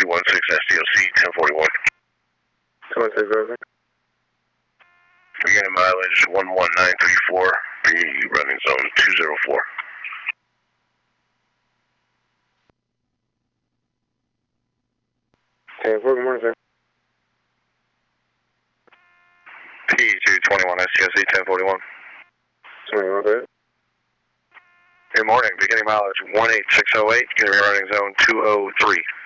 SDOC 1041. 1041. Beginning mileage 11934. Be running zone 204. Good morning, sir. P221 SDOC 1041. 21, go ahead. Good morning. Beginning mileage 18608. Going to be running zone 203.